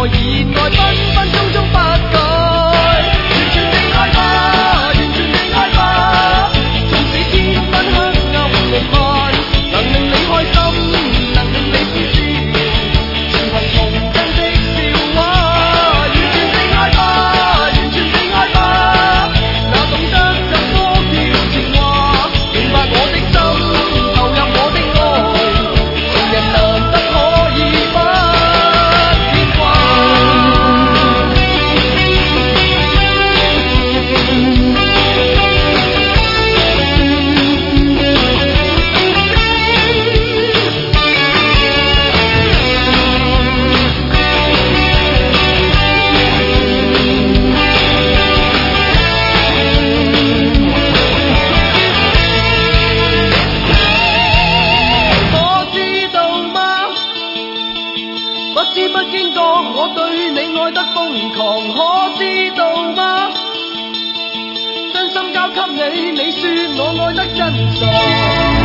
何熱愛，分分鐘鐘不改。完全地愛吧，完全地愛吧，縱使天昏黑暗無限，能令你開心，能令你歡笑，全憑童真的笑話。完全地愛吧，完全地愛吧，那懂得怎麼叫情話，明白我的心，投入我的愛，做人難得可以不牽掛。可知道嗎？不知不經覺我對你愛得瘋狂，可知道嗎？真心交給你，你說我愛得真傻。